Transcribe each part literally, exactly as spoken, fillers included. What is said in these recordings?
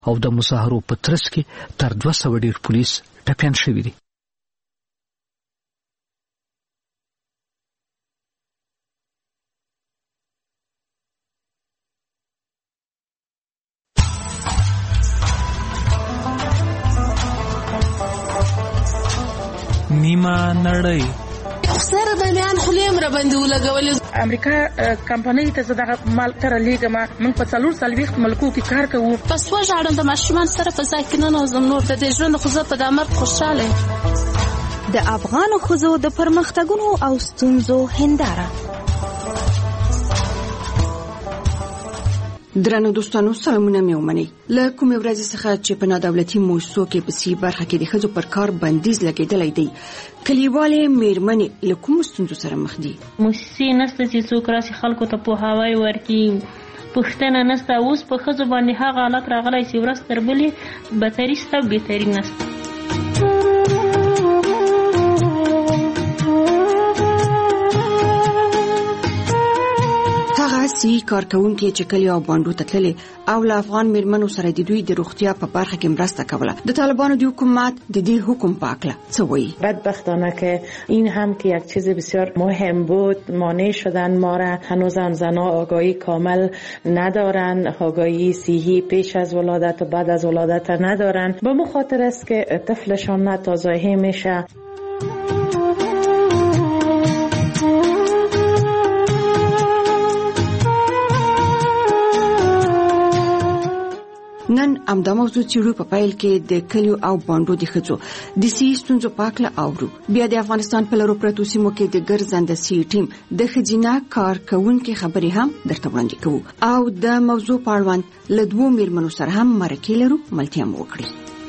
او د مظاهرو په ترڅ کې تر دوه سوه ډیر پولیس ټپیان شوي دي. نیمه نړۍ سره د میان خلیم را باندې ولګولې. امریکا کمپنۍ ته زه دغه مال تر لیږم. موږ په څلور څلوېښت ملکو کې کار کوو. پس وژاړم د ماشومان سره په ځای کې ننوځم. نور د دې ژوند خو زه په دا مرګ خوشحاله یم. د افغانو ښځو د پرمختګونو او ستونزو هنداره. درنو دوستانو، سلامونه مې ومنئ. له کومې ورځې څخه چې په نادولتي موسسو کې په سي برخه کې د ښځو پر کار بندیز لګېدلی دی، کلیوالې میرمنې له کومو ستونزو سره مخ دي؟ موسسې نشته چې څوک راسي خلکو ته پوهاوی ورکړي. پوښتنه نشته. اوس په ښځو باندې هغه حالت راغلی چې ورځ تر بلې بدتري شته او بهتري نشته. سی کارکونکي چې کلی او بانډو ته تللي او له افغان میرمنو سره د دوی د روغتیا په برخه کې مرسته کوله. د طالبانو د حکومت د دې حکم په اړه څه وایي؟ بدبختانه که این هم که یک چیز بسیار مهم بود مانع شدن ما را. هنوزم زنها آگاهی کامل ندارن، آگاهی صحی پیش از ولادت و بعد از ولادت ندارن. به مخاطر است که طفلشان ناتازاهی میشه. نن امدا موضوع چیرو په پایل کې د کلیو او بانډو د ښځو د سی ستونزو په اړه اورو. بیا د افغانستان په لرو پرتو سیمو کې د ګرځنده سی ټیم د ښځینه کارکونکو خبرې هم درته وړاندې کوو او د موضوع په اړه له دوو میرمنو سره هم مرکه لرو. ملتیا مو وکړئ.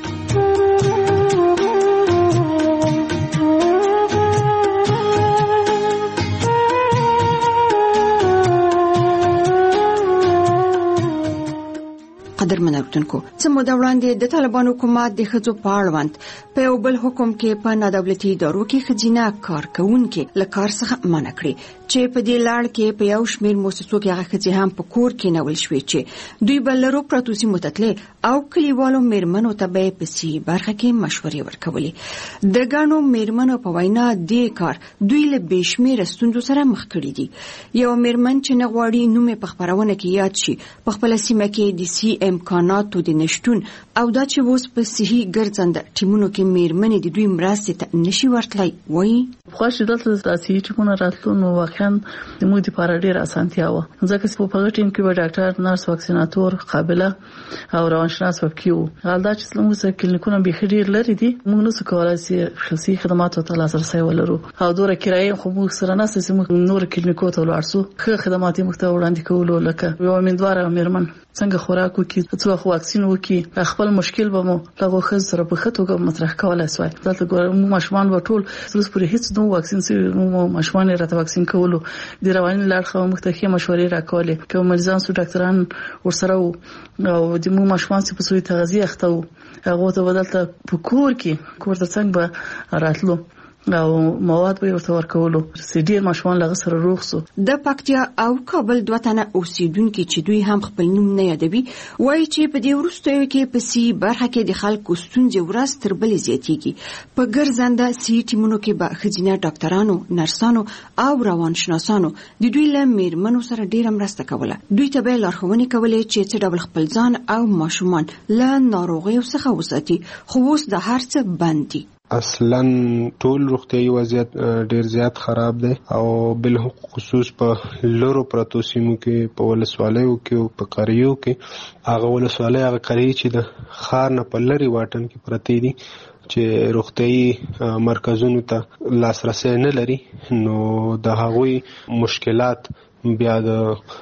قدرمن اورېدونکو، څه موده وړاندې د طالبانو حکومت د ښځو په اړوند په یو بل حکم کې په نادولتي ادارو کې ښځینه کارکونکي له کار څخه منع کړي چې په دې لړ کې په یو شمېر مؤسسو کې هغه ښځې هم په کور کې نول شوې چې دوی به لرو پرتو سیمو ته تللې او کلیوالو میرمنو ته به په سي برخه کې مشورې ورکولې. د ګڼو میرمنو په وینا دې کار دوی له بې شمېره ستونزو سره مخ کړي دي. یو میرمن چې نه غواړي نوم یې په خپرونه کې یاد شي، په خپله سیمه کې د سي امکاناتو د نشتون او دا چې اوس په صحي ګرځنده ټیمونو کې میرمنې د دوی مرستې ته نشي ورتلی وایي. خوښ دلته د صحي ټیمونو راتلو نو واقعا د موږ لپاره ډېره اسانتیا وه، ځکه چې په هغه ټیم کې به ډاکټر، نرس، واکسیناتور، قابله او روانشناس پکې وو. حال دا چې زموږ سره کلینیکونه بیخي ډېر لرې دي، موږ نشو کولی چې شخصي خدماتو ته لاسرسی ولرو او دوره کرایه خو موږ سره نشته چې موږ نور کلینیکو ته ولاړ شو. ښه خدمات یې موږ ته وړاندې کولو، لکه یوه امیندواره میرمن څنګه خوراک وکړي، څو وخت واکسین وکړي، خپل مشکل به مو هغه ښځو سره په ښه توګه مطرح کولی سوای. دلته ګورم ماشومان به ټول اوس پورې هیڅ نو واکسین سوي نو ماشومان یې راته واکسین کولو. د رواني لارښود خو موږ ته ښې مشورې راکولې، کوم مریضان سو ډاکټران ورسره وو او د مو ماشومان چې په سوی تغذیه اخته وو هغه ته بدلته په کور کې کور ته څنګه به راتلو او مواد به ورته ورکولو چې ډیر ماشومان لغه سره روغ سو. د پکتیا او کابل دوه تنه اوسیدونکو چې دوی هم خپل نوم نه یادوي وایي چې په دې وروستیو کې په سی برخه کې د خلکو ستونزې ورځ تر بلې زیاتېږي. په ګرځنده سی ټیمونو کې به ښځینه ډاکټرانو، نرسانو او روانشناسانو د دوی له میرمنو سره ډیره مرسته کوله. دوی ته به لارښوونې کولې چې څه ډول خپل ځان او ماشومان له ناروغیو څخه وساتي، خو اوس د هر څه بند دي. اصلا ټول روغتیايي وضعیت ډیر زیات خراب دی او بل خصوص په لورو پرتو سیمو کې په ولسوالیو کې او په قریو کې هغه ولسوالۍ هغه قری چې د ښار نه په لري واټن کې پرتی دي چې روغتیايي مرکزونو ته لاسرسي نه لري، نو د هغوی مشکلات بیا د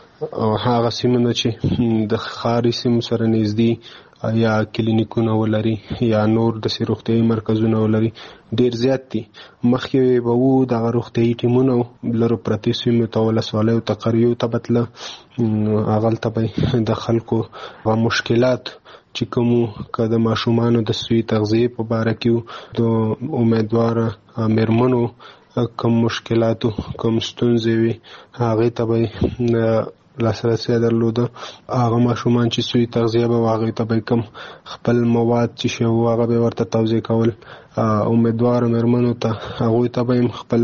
هغه سیمو چې د ښاري سیمو سره نږدې یا کلینیکونه ولري یا نور د روغتیايي مرکزونه ولري ډیر زیات دي. مخکې به وو د روغتیايي ټیمونو لرو پرتې سیمو ته ولسوالیو ته قریو ته بتله، هغلته به د خلکو مشکلات چې کومو که د ماشومانو د سوی تغذیې په باره کې د امیدواره میرمنو کوم مشکلاتو کوم ستونزې وي هغې ته به لاسرسي درلوده. هغه ماشومان چې سوی تغذیه به واغې ته به کم خپل مواد چې شو هغه به ورته توزیع کول. امیدوار مېرمنو ته هغه ته به خپل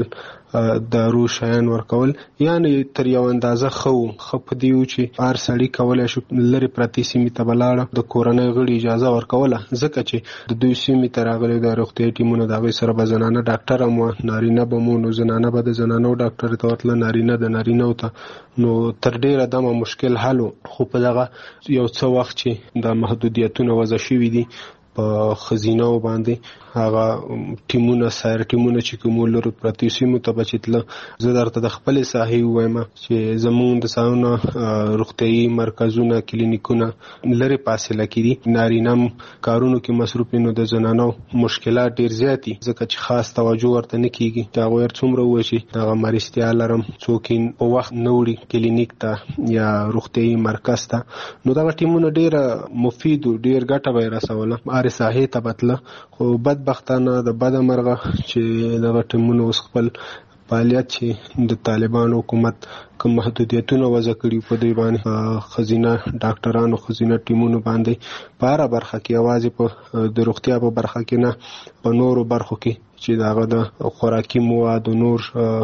دارو شیان ورکول، یعنی تر یو اندازه خو خپ دیو چې هر سړی کولای شو لری پرتی سیمې ته بلاړه د کورنۍ غړي اجازه ورکوله، ځکه چې د دوی سیمې ته راغلي د روغتیا ټیمونو د هغې سره به زنانه ډاکټر هم وه، نارینه به مو نو زنانه به د زنانو ډاکټر ته ورتله، نارینه د نارینهو ته. نو تر ډیره دمه مشکل حل و، خو په دغه یو څه وخت چې د محدودیتونه وضع شوي دي په خزینه باندې هغه ټیمونه سایر ټیمونه چې کوم لرو پرتی سیمو ته بچتله. زه درته د خپل صحي وایم چې زمونږ د ساونه روغتيایي مرکزونه کلینیکونه لري فاصله کړي، نارینم کارونو کې مصروف نو د زنانو مشکلات ډیر زیاتی، ځکه چې خاص توجه ورته نه کیږي. دا غوړ څومره وشي دا مرستیا لرم څوکین په وخت نوړي کلینیک ته یا روغتيایي مرکز ته، نو دا ټیمونه ډیر مفید او ډیر ګټه به رسوله هر ساحې ته بتله. خو بدبختانه د بده مرغه چې دغه ټیمونه اوس خپل فعالیت چې د طالبانو حکومت کوم محدودیتونه وضع کړي په دې باندې خزینه ډاکټرانو خزینه ټیمونو باندې په هره برخه کې یوازې په د روغتیا په برخه کې نه په نورو برخو کې چې داغه د خوراکي مواد او نور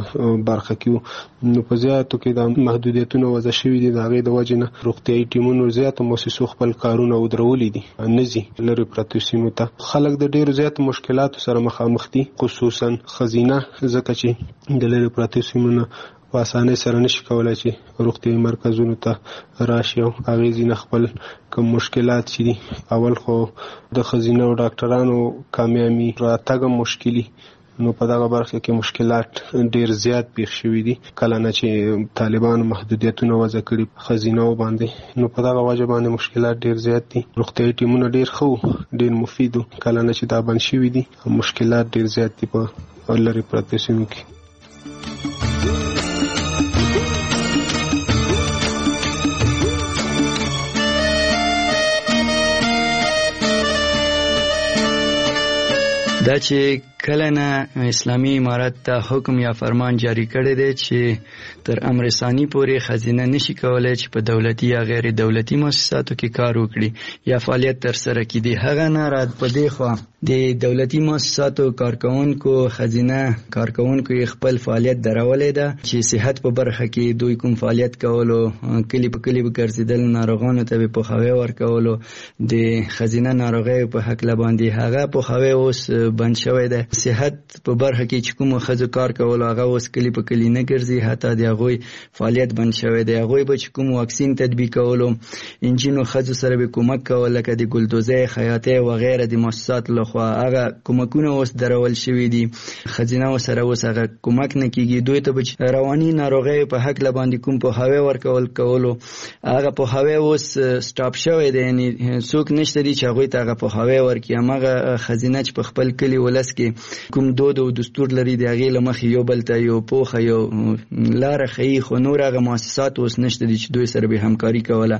برخه کې نو په زیاتو کې د محدودیتونه وضع شوي دي. د هغې د وجې نه روغتیایي ټیمونو زیاتو مؤسسو خپل کارونه ودرولي دي، نزي لرې پرتو سیمو ته. خلک د ډېرو زیاتو مشکلاتو سره مخامخ دي، خصوصا خزینه، ځکه چې د لرې پرتو سیمو نه په اسانۍ سره نشي کولای چې روغتیایي مرکزونو ته راشي او هغې ځینې خپل کوم مشکلات چې دي. اول خو د ښځینه او ډاکټرانو کامیابي راتګ مشکلي، نو په دغه برخه کې مشکلات ډیر زیات پیښ شوي دي کله نه چې طالبانو محدودیتونه وضع کړي ښځینو باندې، نو په دغه وجه باندې مشکلات ډیر زیات دي. روغتیایي ټیمونه ډیر ښه ډیر مفید کله نه چې دا بند شوي دي، مشکلات ډیر زیات دي په لرې پرتو سیمو کې. دا چې کله نه اسلامي امارت ته حکم یا فرمان جاری کړی دی چې تر امر ثانی پورې خزینه نشي کولای چې په دولتي یا غیر دولتي مؤسساتو کې کار وکړي یا فعالیت تر سره کړي. هغه نه رات په دی خو د دولتي مؤسساتو کارکونکو خزینه کارکونکو خپل فعالیت درولې ده چې صحت په برخه کې دوی کوم فعالیت کولو، کلی په کلی ګرځیدل، ناروغانو ته په خوي ورکولو، د خزینه ناروغي په حق لباندې هغه په خوي اوس بند شوی ده. صحت په برخه کې چې کوم خزو کار کول هغه اوس کلی په کلی نه ګرځي، حتی د هغه فعالیت بند شوی دی. هغه به چې کوم واکسین تطبیق کولو، انجینو خزو سره به کومک کول لکه د ګلدوزه، خیاطه و غیره د مؤسسات لخوا هغه کومکونه اوس درول شوی دي. خزینه سره اوس هغه کومک نه کیږي. دوی ته به رواني ناروغي په حق لباندې کوم په هوا ورکول کولو هغه په هوا اوس سټاپ شوی دی، یعنی څوک نشته دي چې هغه ته هغه په هوا ورکي. هغه خزینه چې په خپل کلی ولس کې کوم دود او دستور لري د هغې له مخې یو بل ته یو پوخه یو لاره ښیي، خو نور هغه مؤسسات اوس نشته دي چې دوی سره به همکاري کوله.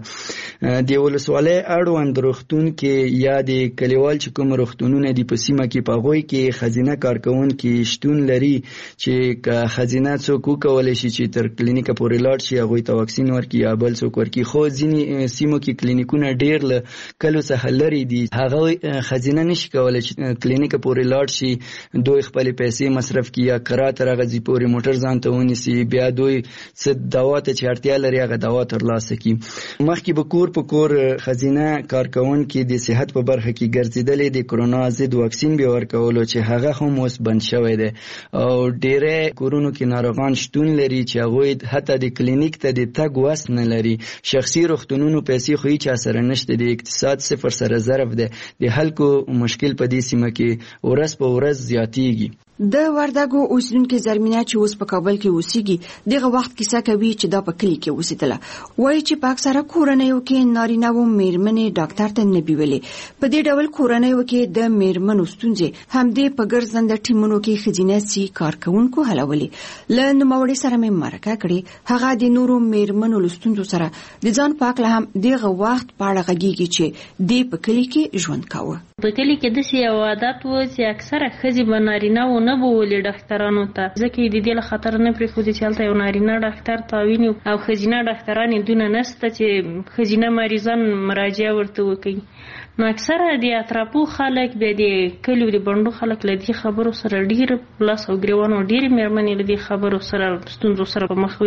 د ولسوالۍ اړوند روغتون کې یا د کلیوال چې کوم روغتونونه دي په سیمه کې په هغوی کې ښځینه کارکوونکي شتون لري چې که ښځینه څوک وکولی شي چې تر کلینیکه پورې لاړ شي هغوی ته واکسین ورکړي یا بل څوک ورکړي. خو ځینې سیمو کې کلینیکونه ډېر له کلو څخه لرې دي، هغوی ښځینه نشي کولی چې کلینیکه پورې لاړ شي، دوی خپل پیسې مصرف کړي یا کرا تر هغه ځي پورې موټر ځان ته ونیسي، بیا دوی څه دوا ته چې اړتیا لري هغه دوا ترلاسه کړي. مخکې به کور په کور ښځینه کارکوونکي د صحت په برخه کې ګرځېدلې د کرونا ضد واکسین به ورکولو چې هغه هم اوس بند شوی دی او ډېری کورونو کې ناروغان شتون لري چې هغوی حتی د کلینیک ته د تګ وس نه لري. شخصي روغتونونو پیسې خو هیچا سره نشته، د اقتصاد صفر سره ضرب دی. د خلکو مشکل په دې سیمه کې ورځ په ورځ زیاتیږي. د وردګو اوسیدونکو زرمینه چې اوس په کابل کې اوسېږي دغه وخت کیسه کوي چې دا په کلی کې اوسېدله. وایي چې په اکثره کورنیو کې نارینه و میرمنې ډاکټر ته نه بیولې. په دې ډول کورنیو کې د میرمنو ستونزې همدې په ګرځنده ټیمونو کې ښځینه سي کارکوونکو حلولې. له نوموړي سره مې مرکه کړې، هغه د نورو میرمنو له ستونزو سره د ځان په هکله هم دغه وخت په اړه غږېږي چې دې په کلي کې ژوند کاوه. په کلي کې داسې یو عادت و چې اکثره ښځې به نارینه و نه نه بولي ډاکټرانو ته، ځکه د دې له خطر نه پرېښودي چې هلته یو نارینه ډاکټر تعاون او ښځینه ډاکټران یې دونه نشته چې ښځینه مریضان مراجعه ورته وکړي. نو اکثره د اطرافو خلک بیا د کلیو د بڼډو خلک له دې خبرو سره ډېر لاس او ګرېوان او ډېرې مېرمنې له دې خبرو سره ستونزو سره په مخ وي.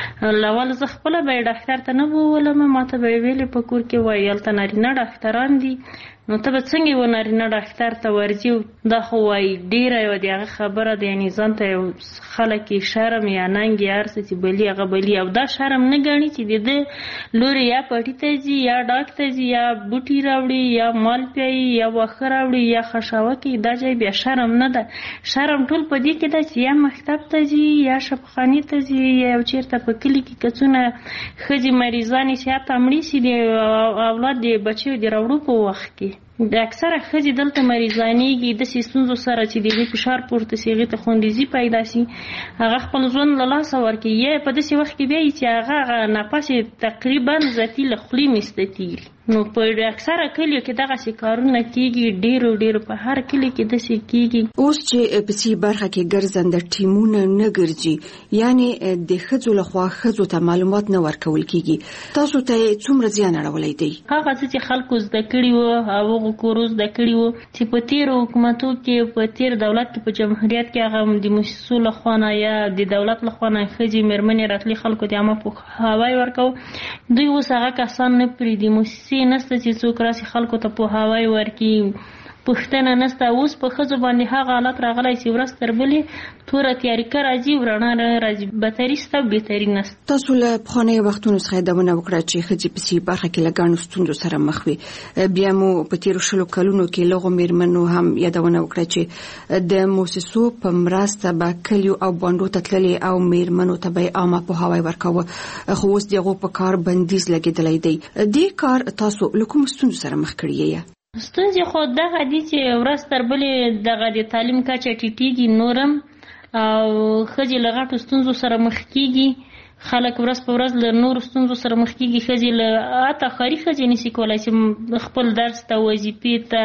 اول زه خپله به یې ډاکټر ته نه بولم، ما ته به یې ویلې په کور کې وایي هلته نارینه ډاکټران دي، نو ته به څنګه یو نارینه ډاکټر ته ورځي؟ دا خو وایي ډېره یوه د هغه خبره د یعنې ځان ته یو خلک یې شرم یا ننګ یا هر څه چې بلي هغه بلي، او دا شرم نه ګڼي چې د ده لورې یا پټي ته ځي یا ډاک ته ځي یا بوټي راوړي یا مال پیایي یا واښه راوړي یا خشاوه کوي، دا ځای بیا شرم نه ده. شرم ټول په دې کې ده چې یا مکتب ته ځي یا شفاخانې ته ځي یا یو چېرته په کلي کې که څونه ښځې مریضانې چې حتی مړې شي د اولاد د بچیو د راوړو په وخت کې. د اکثره ښځې دلته مریضانېږي داسې ستونزو سره چې د هغې فشار پورته سي، هغې ته خوندیزي پیدا سي، هغه خپل ژوند له لاسه ورکوي، یا په داسې وخت کې بیا چې هغه هغه نفس یې تقریبا ذاتي له خولې میسته تېري. نو په اکثره کلیو کې دغسې کارونه کېږي، ډېرو ډېرو په هر کلي کې داسې کېږي. اوس چې په سي برخه کې ګرځنده ټیمونه نه ګرځي، یعنې د ښځو لخوا ښځو ته معلومات نه ورکول کېږي، تاسو ته یې څومره زیان اړولی دی؟ هغه څه چې خلکو زده کړي وو او هغو کورو زده کړي وو چې په تېرو حکومتو کې په تېر دولت کې په جمهوریت کې هغه د موسسو لخوا نه یا د دولت لخوا نه ښځې مېرمنې راتلې خلکو ته عامه پوهاوی ورکوو، دوی اوس هغه کسان نه پرېږدي، موسسې نسته چې څوک راسي خلکو ته پوهاوی ورکړي، پوښتنه نسته. اوس په ښځو باندې هغه حالت راغلی چې ورځ تر بلې توره تیاریکه راځي او رڼا نه راځي، بدتري شته او بهتري نسته. تاسو له پخوانیو وختونو څخه یادونه وکړه چې ښځې په سي برخه کې له ګڼو ستونزو سره مخ وي، بیا مو په تېرو شلو کلونو کې له هغو مېرمنو هم یادونه وکړه چې د موسسو په مرسته به کلیو او بانډو ته تللې او مېرمنو ته به یې عامه پوهاوی ورکاوه، خو اوس د هغو په کار بندیز لګېدلی دی. دې کار تاسو له کومو ستونزو سره مخ کړي یې؟ ستونزې خو دغه دي چې ورځ تر بلې دغه د تعلیم کچه ټیټېږي نورم او ښځې له غټو ستونزو سره مخ کېږي، خلک ورځ په ورځ له نورو ستونزو سره مخ کېږي، ښځې له حتی ښاري ښځې نشي کولی چې خپل درس ته وظیفې ته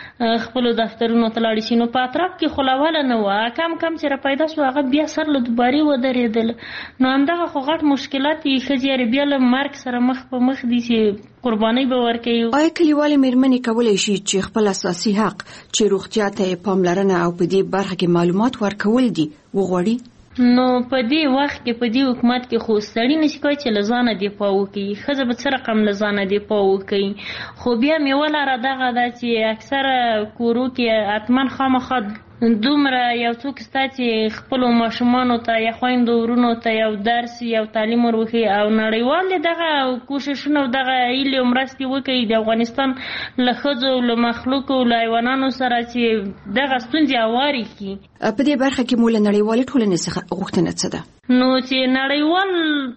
خپلو دفترونو ته لاړې شي. نو په اطراف کې خو لوله نه وه، کم کم چې را پیدا شو هغه بیا سر له دوبارې ودرېدل. نو همدغه خو غټ مشکلات یې ښځې بیا له مرګ سره مخ په مخ دي چې قربانۍ به ورکوي. آیا کلیوالې مېرمنې کولی شي چې خپل اساسي حق چې روغتیا ته یې پاملرنه او په دې برخه کې معلومات ورکول دي وغواړي؟ نو په دې وخت کې په دې حکومت کې خو سړی نشي کولی چې له ځانه دفاع وکړي، ښځه به څه رقم له ځانه دفاع وکړي. خو بیا مې ولاره دغه ده چې اکثره کورو کې حتما خامخا دومره یو څوک سته چې خپلو ماشومانو ته یا خویندو ورونو ته یو درس یو تعلیم ور وښيي او نړیوال دغه کوششونه او دغه هیلې او مرستې وکړي د افغانستان له ښځو له مخلوقو له حیوانانو سره چې دغه ستونزې هوارې کړي. په دې برخه کې مو له نړیوالې ټولنې څخه غوښتنه څه ده؟ نو چې نړیوال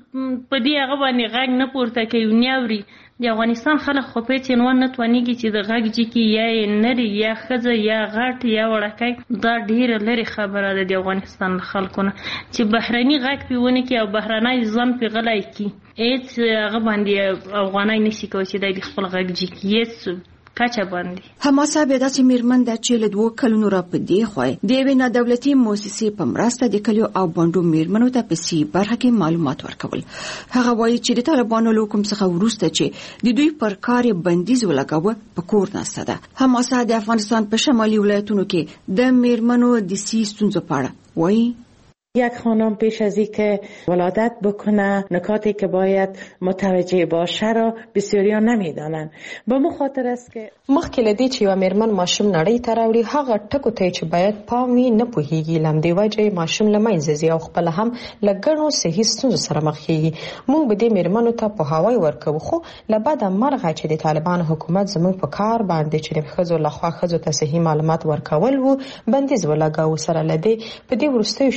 په دې هغه باندې غږ نه پورته کوي نه اوري، د افغانستان خلک خو په هېڅ عنوان نه توانېږي چې د غږ جګي یا یې نري یا ښځه یا غټ یا وړکی، دا ډېره لرې خبره ده د افغانستان له خلکو نه چې بهرني غږ پې ونه کړي او بهرنی ځان پې غلی کړي. هېڅ هغه باندې افغانی نشي کولی چې دی د خپل غږ جګي هېڅ کچه باندې. حماسه بیا داسې مېرمن ده چې له دوو کلونو را په دې خوا د یوې نادولتي مؤسسې په مرسته د کلیو او بانډو مېرمنو ته په سي برخه کې معلومات ورکول. هغه وایي چې د طالبانو له حکم څخه وروسته چې د دوی پر کار بندیز ولګاوه په کور ناسته ده. حماسه د افغانستان په شمالي ولایتونو کې د مېرمنو د سي ستونزو په اړه وایي. یک خانم پیش از اینکه ولادت بکنه نکاتی که باید متوجه باشه را بسیاریا نمیدانن. به مو خاطر است که مخکې له دې چې یو مېرمن ماشوم نړۍ ته راوړي هغه ټکو ته چې باید پام وي نه پوهیږي، له همدې وجې ماشوم له منځه ځي او خپله هم له ګڼو صحي ستونزو سره مخ کېږي. موږ به دې مېرمنو ته پوهاوی ورکوو، خو له بده مرغه چې د طالبانو حکومت زموږ په کار باندې چې د ښځو لخوا ښځو ته صحي معلومات ورکول وو بندیز ولګاوه. سره له دې په دې وروستیو شلو کلونو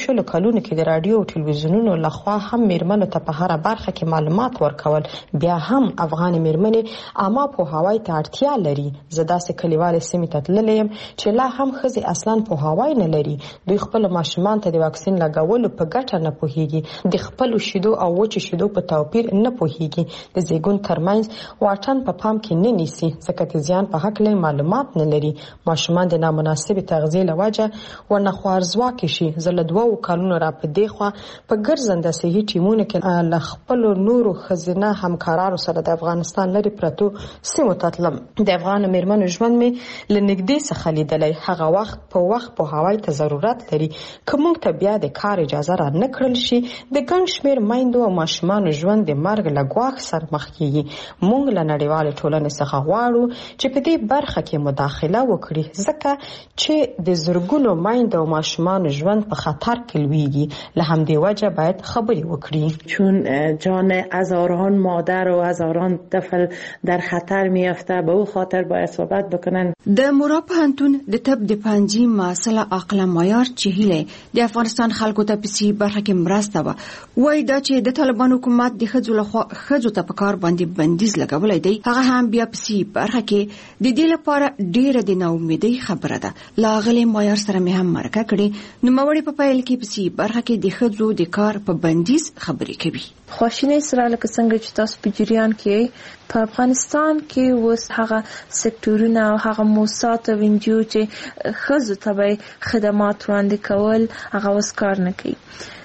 کلونو کې د رادیو او ټلویزیونونو لخوا هم میرمنو ته په هر برخه کې معلومات ورکول، بیا هم افغان میرمنې عامه پوهاوی ته اړتیا لري. زه داسې کلیوالې سیمې ته تللی یم چې لا هم ښځې اصلا پوهاوی نه لري. دوی خپل ماشومان ته د واکسین لګولو په ګټه نه پوهیږي، د خپل شیدو او وچ شیدو په توپیر نه پوهیږي، د زیږون ترمنځ واټن په پام کې نه نیسي ځکه د زیان په هکله معلومات نه لري. ماشومان د نامناسب تغذیې له وجه ورنه خوارځواکي شي. زه له دوو کلونو را په دې خوا په ګرځنده صحي ټیمونو کې له خپلو نورو ښځینه همکارانو سره د افغانستان لرې پرتو سیمو ته تلم. د افغان میرمنو ژوند مې له نږدې څخه لیدلی. هغه وخت په وخت پوهاوی ته ضرورت لري. که موږ ته بیا د کار اجازه را نه کړل شي، د ګڼ شمېر میندو او ماشومانو ژوند د مرګ له ګواښ سره مخ کیږي. موږ له نړیوالې ټولنې څخه غواړو چې په دې برخه کې مداخله وکړي ځکه چې د زرګونو میندو او ماشومانو ژوند په خطر کې لویږي. له همدې وجه باید خبرې وکړي، چون جان هزاران مادر و هزاران طفل در خطر میافته. به او خاطر باید صحبت بکنن. د مورا پوهنتون د طب د پنځه مسله عقل معیار چې هله د افغانستان خلکو ته په سی برخه کې مرسته و وای دا چې د طالبان حکومت د خځو لخوا خځو ته په کار باندې بندیز لګولای دی، هغه هم بیا په سی برخه کې د دې لپاره ډیره د ناامیدۍ خبره ده. لاغلي معیار سره مې هم مرکه کړې. نو موري په پایل کې په سی برخه کې د خځو د کار په بندیز خبرې کوي. خواشینی سره لکه څنګه چې تاسو په جریان کې په افغانستان کې اوس هغه سکتورونه او هغه موسسات او انجیو چې خځو ته خدمات وړاندې کول هغه اوس کار نه کوي.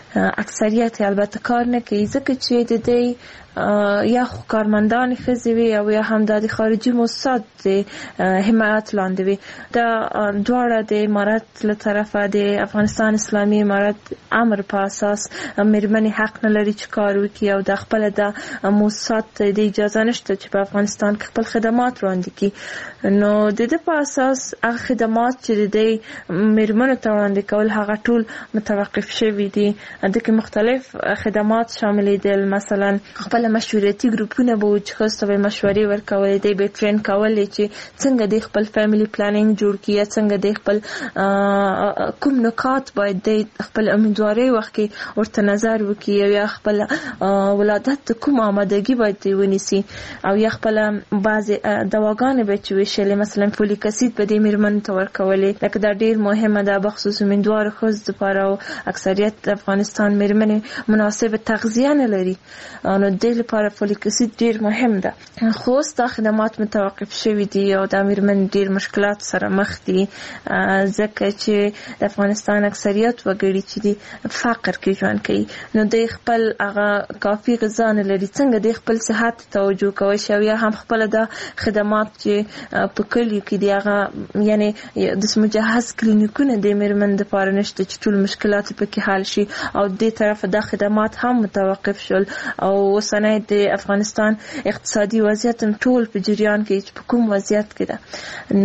اکثریت البته کار نه کوي ځکه چې د دې یا کارمندان ښځې وي او یا هم د خارجي موسسات د حمایت لاندې وي. دا دواړه د امارت له طرفه د افغانستان اسلامي امارت امر په اساس میرمنې حق نه لري چې کار وکړي او د خپل د موسسات د اجازه نشته چې په افغانستان کې خپل خدمات وړاندې کړي. نو د دې په اساس هغه خدمات چې د میرمنو ته وړاندې کول هغه ټول متوقف شوي دي. د کې مختلف خدمات شامل دي، مثلا خپل مشورتي ګروپونه به چې خاصه به مشورې ورکولې دي، به ټرین کولې چې څنګه د خپل فیملی پلانینګ جوړ کړي، څنګه د خپل کوم نکات باید د خپل امیدواري وخت کې ورته نظر وکړي، یا خپل ولادت کوم آمادګي باید ونیسي، او یا خپل بعض دواګانې به چې وشلې مثلا فولیک اسید به د میرمنو ته ورکولې. لکه دا ډیر مهمه ده بخصوص امیدوار ښځو لپاره او اکثریت د افغانستان میرمنې مناسب تغذیه نه لري. نو د لپاره فولیک اسید ډیر مهم ده. خو دا خدمات متوقف شوي دي او د میرمن ډیر مشکلات سره مخ دي ځکه چې د افغانستان اکثریت وګړي چې دي فقر کې ژوند کوي. نو د خپل هغه کافي غذا نه لري، څنګه د خپل صحت توجه کوي شو یا هم خپل د خدمات چې په کلیو کې دی هغه یعنی د مجهز کلینیکونه د میرمن د لپاره نشته چې ټول مشکلات پکې حل شي، او د طرف د خدمات هم متوقف شول. او اوسنۍ د افغانستان اقتصادي وضعیت ټول په جریان کې چې په کوم وضعیت کې ده.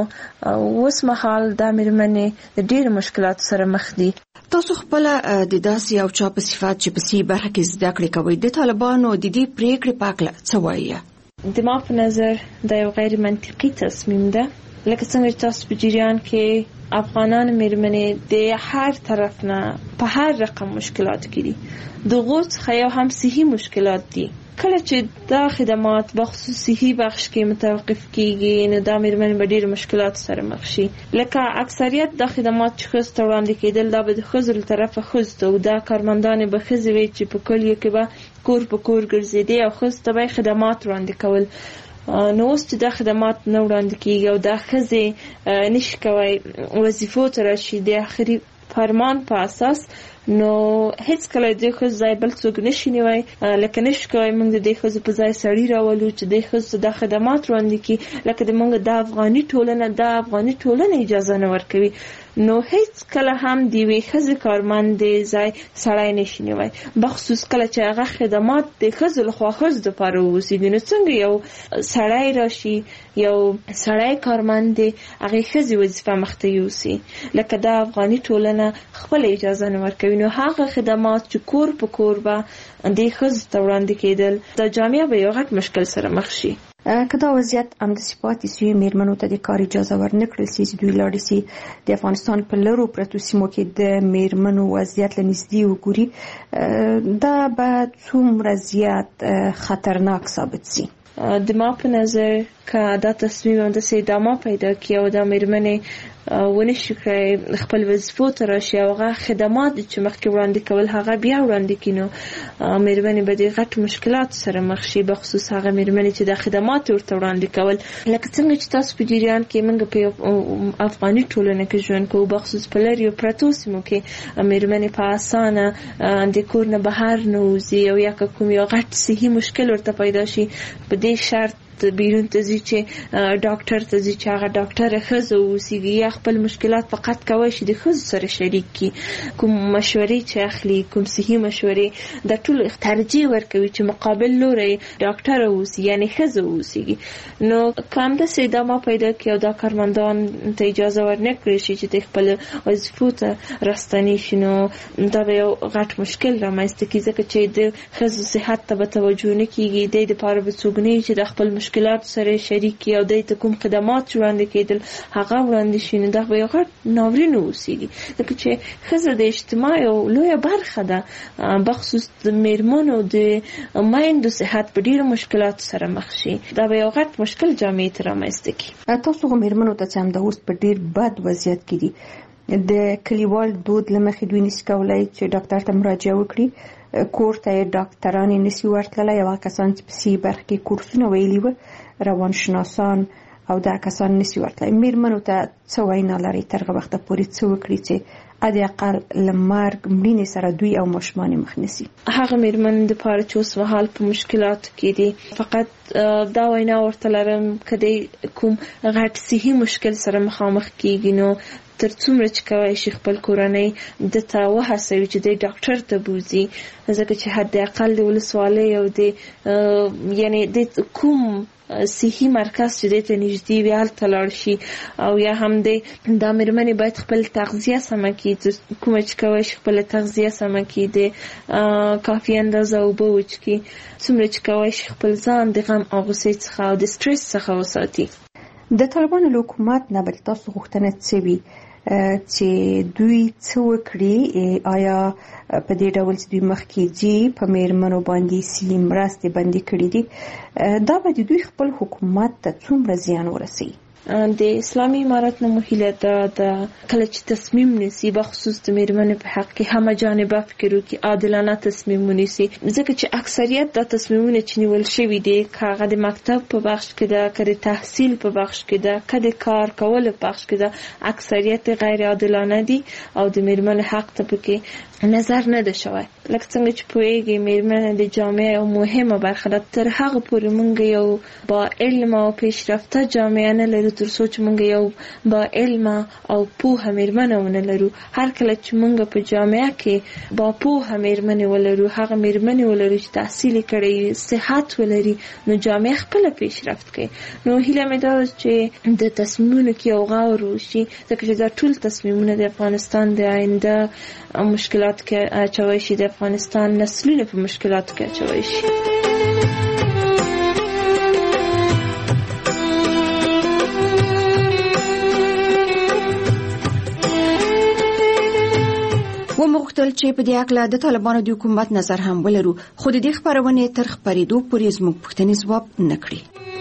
نو اوس مهال د میرمنې د ډېر مشکلات سره مخ دي. تاسو خپل د داسې او چا په صفات چې په سی برخه کې زده کړې کوي د طالبانو د دې پریکړې په اړه څه وایي؟ د ما په نظر دا یو غیر منطقي تصمیم ده. لکه څنګه چې تاسو په جریان کې افغانان میرمنې د هر طرف نه په هر رقم مشکلات کې دي. د غوڅ خیا هم صحي مشکلات دي. کله چې دا خدمات بخصوص صحي بخش کې متوقف کیږي نو دا میرمنې به ډېر مشکلات سره مخ شي. لکه اکثریت دا خدمات چې ښځو ته وړاندې کېدل دا به د ښځو له طرفه ښځو ته او دا کارمندانې به ښځې وي چې په کلیو کې به کور په کور ګرځېدې او ښځو ته به خدمات وړاندې کول. نو اوس چې دا خدمات نه وړاندې کېږي او دا ښځې نشي کوی وظیفو ته راشي د آخري فرمان په اساس، نو هیڅ کله د ښځو ځای بل څوک نشي نیوی. لکه نشي کوی موږ د دې ښځو په ځای سړي راولو چې د ښځو دا خدمات وړاندې کړي، لکه د موږ د افغاني ټولنه د افغاني ټولنه اجازه نه ورکوي. نو هیڅ کله هم د یوې ښځې کارمند ځای سړی نشي نیوی، بخصوص کله چې هغه خدمات د ښځو لخوا ښځو دپاره واوسېږي. نو څنګه یو سړی راشي یو سړی کارمند دی هغې ښځې وظیفه مخته یوسي، لکه دا افغاني ټولنه خپل اجازه نه ورکوي. نو هغه خدمات چې کور په کور به د ښځو ته وړاندې کېدل دا جامعه به یو غټ مشکل سره مخ شي. که دا وضعیت همداسې پاتې سي میرمنو ته د کار اجازه ورنکړل سي چې دوی لاړې سي د افغانستان په لرو پرتو سیمو کې د میرمنو وضعیت له نږدې وګوري، دا به څومره زیات خطرناک ثابت سي؟ د ما په نظر که دا تصمیم همداسې ادامه پیدا کړي او دا میرمنې ونه شي کړی خپل وظیفو ته راشي او هغه خدمات چې مخکې وړاندې کول هغه بیا وړاندې کړي، نو میرمنې به د غټ مشکلات سره مخ شي، بخصوص هغه میرمنې چې د خدمات ورته وړاندې کول. لکه څنګه چې تاسو په جریان کې موږ په افغاني ټولنه کې ژوند کوو، بخصوص په لرې پرتو سیمو کې میرمنې په اسانه د کور نه بهر نه وځي، او یا که کوم یو غټ صحي مشکل ورته پیدا شي په دې شرط بیرون ته ځي چې ډاکټر ته ځي چې هغه ډاکټره ښځه واوسیږي، یا خپل مشکلات فقط کولی شي د ښځو سره شریک کړي. کوم مشورې چې اخلي، کوم صحي مشورې، دا ټول ترجیح ورکوي چې مقابل لوری ډاکټره واوسي یعنې ښځه واوسیږي. نو که همداسې ادامه پیدا کړي او دا کارمندان ته اجازه ورنه کړی شي چې د خپل وظیفو ته راستنې شي، نو دا به یو غټ مشکل رامنځته کړي، ځکه چې د ښځو صحت ته به توجه نه کېږي، د دپاره به څوک نه چې د خپل مشکلات سره شریک او د ته کوم خدمات وړاندې کېدل هغه وړاندې شي، نو دا به یو غټ ناورین اوسېږي، ځکه چې ښځه د اجتماع یو لویه برخه ده، بخصوص د میرمنو د میندو صحت په ډېرو مشکلاتو سره مخ شي، دا به یو غټ مشکل جامعې ته رامنځته کړي. تاسو خو میرمنو ته چې همدا اوس په ډېر بد وضعیت کې دي، د کلیوال دود له مخې دوی نشي کولی چې ډاکټر ته مراجعه وکړي، کور ته یې ډاکټرانې نشي ورتللی، یوه کسان چې په سي برخه کې کورسونه ویلي وه، روانشناسان او دا کسان نشي ورتللی. میرمنو ته څه وینا لري تر هغه وخته پورې څه وکړي چې حد اقل له مرګ مړینې سره دوی او ماشومان مخ نشي؟ هغه میرمن دپاره چې اوس مهال په مشکلاتو کې دي، فقط دا وینا ورته لرم که د کوم غټ صحي مشکل سره مخامخ کېږي، نو تر څومره چې کولی شي خپل کورنۍ د ته وهڅوي چې د ډاکټر ته بوځي، ځکه چې حد اقل د ولسوالۍ او د یعنې د کوم صحي مرکز چې د ته نږدې وي هلته لاړ شي، او یا هم د دا میرمنې باید خپل تغذیه سمه کړي، کومه چې کولی شي خپله تغذیه سمه کړي، د کافي اندازه اوبه وڅښي، څومره چې کولی شي خپل ځان د غم او غوسې څخه او د سټرس څخه وساتي. د طالبانو له حکومت نه بل تاسو غوښتنه څه وي چې دوی څه وکړي؟ آیا په دې ډول چې دوی مخکې ځي په میرمنو باندې سي مرستې بندي کړي دي، دا به د دوی خپل حکومت ته څومره زیان ورسوي؟ د اسلامي امارت نه مهیله ده د کله چې تصمیم نیسي بخصوص د میرمنې په حق کې همه جانبه فکر وکړي، عادلانه تصمیم ونیسي، ځکه چې اکثریت دا تصمیمونه چې نیول شوي دي که هغه د مکتب په بخش کې ده، که د تحصیل په بخش کې ده، که د کار کولو په بخش کې ده، اکثریت غیر عادلانه دي او د میرمنې حق ته پکې نظر نه ده شوی. لکه څنګه چې پوهیږي میرمنې د جامعه یو مهمه برخه ده، تر هغه پورې موږ یو با علم او پیشرفته جامعه نه لرو تر څو چې موږ یو با علم او پوهه میرمنه ونه لرو. هر کله چې موږ په جامعه کې با پوهه میرمنې ولرو، هغه میرمنې ولرو چې تحصیل کړي، صحت ولري، نو جامعه خپل پیشرفت کوي. نو هیله مې ده چې د تصمیمونو کې یو غور وشي، ځکه چې دا ټول تصمیمونه د افغانستان د آینده مشکلات کې اچوي شي، د افغانستان نسلونه په مشکلاتو کې اچوي شي. ومغتل چې په دې اړه د طالبانو د حکومت نظر هم ولرو، خو د دې خبرونه تر خبرېدو پورې زموږ پوښتنې ځواب نه کړي.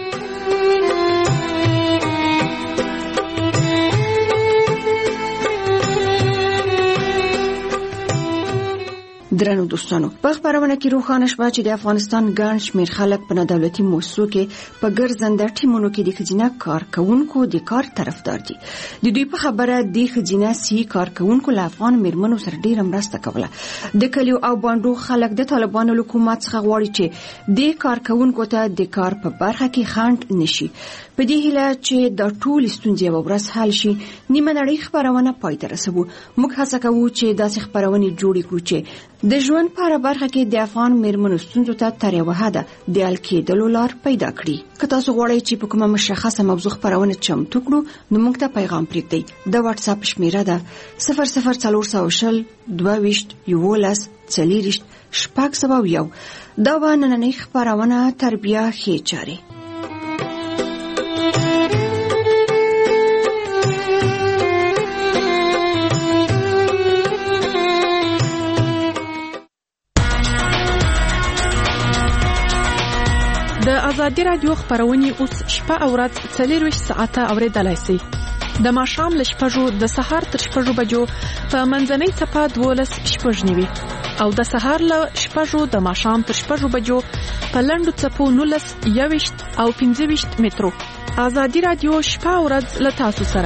درنو دوستانو، په خبرونه کې روښانه شوه چې د افغانستان ګڼ شمېر خلک په نادولتي مؤسسو کې په ګرځنده ټیمونو کې د ښځینه کارکوونکو د کار طرفدار دي. د دوی په خبره د ښځینه سي کارکوونکو له افغان میرمنو سره ډېره مرسته کوله. د کلیو او بانډو خلک د طالبانو له حکومت څخه غواړي چې د کارکوونکو ته د کار په برخه کې خنډ نشي. په دې هیله چې دا ټول ستونزې یوه ورځ حل شي، نیمه نړۍ خبرونه پای ته رسوو. موږ هڅه کوو چې داسې خبرونې جوړې کړو چې د ژوند په هره برخه کې د افغان میرمنو ستونزو ته تر یوه حده د حل کېدلو لار پیدا کړي. که تاسو غواړئ چې په کومه مشخصه موضوع خبرونه چمتو کړو، نو موږ ته پیغام پرېږدئ. د واتس اپ شمیره ده صفر صفر څلور سوه شل دوه ویشت یولس څلېرویشت شپږ سوه یو. دا به نننۍ خپرونه تربیه ښې چارې. ازادي رادیو خبرونه اوس شپه او ورځ څلور ساعته اوریدلای شئ. د ماښام له شپږو د سهار تر شپږو بجو په منځنۍ څپه دولس شپږ نیوي او د سهار له شپږو د ماښام تر شپږو بجو په لنډو څپو نولس یوویشت او پنځه ویشت مترو. ازادي رادیو شپه او ورځ له تاسو سره.